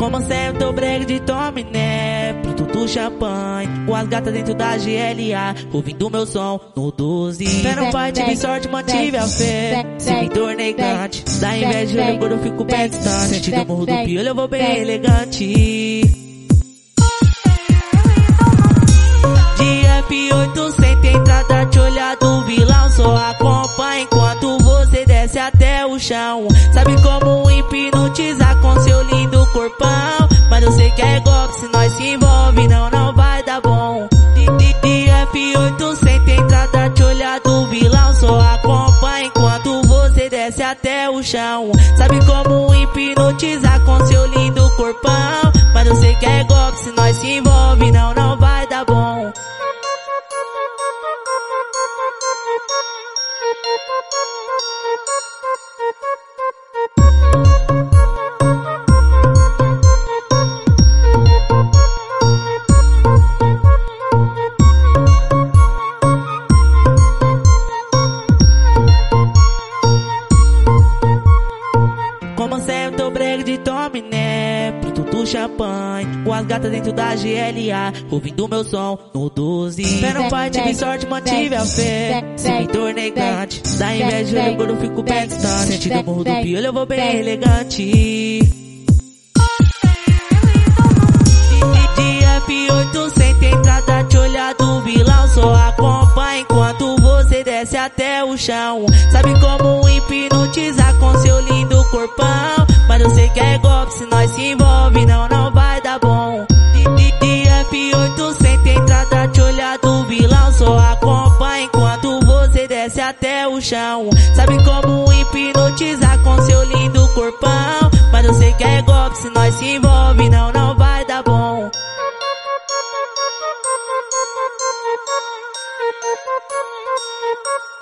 Como sempre, o break de Tominé, pro tudo champanhe, com as gatas dentro da GLA, ouvindo meu som no 12. Fé no pai, tive sorte, mantive a fé, se me tornei gigante. Da inveja, quando eu fico bem distante, sentido do morro do piolho, eu vou bem elegante. De F800, entrada de olhar do vilão, só acompanha enquanto você desce até o chão. Sabe como hipnotizar com seu lindo corpão, mas eu sei que é golpe, se nós se envolve, não vai dar bom. De F800, entrada de olhar do vilão, só acompanha enquanto você desce até o chão. Sabe como hipnotizar com seu lindo corpão, mas eu sei que é golpe, se nós se envolve, não vai dar bom. Como sempre, o break de Tominé, pro tudo champanhe, com as gatas dentro da GLA, ouvindo meu som no 12. Fé no pai, tive sorte, mantive a fé, se me tornei gigante. Da inveja, quando eu fico bem distante, sentido do morro do piolho, eu vou bem elegante. De F800, entrada de olhar do vilão, só acompanha enquanto você desce até o chão. Sabe como hipnotizar com seu lindo corpão, mas eu sei que é golpe, se nós se envolve, não vai dar bom. De F800, entrada de olhar do vilão, só acompanha enquanto você desce até o chão. Sabe como hipnotizar com seu lindo corpão, mas eu sei que é golpe, se nós se envolve, não vai dar bom. Thank you.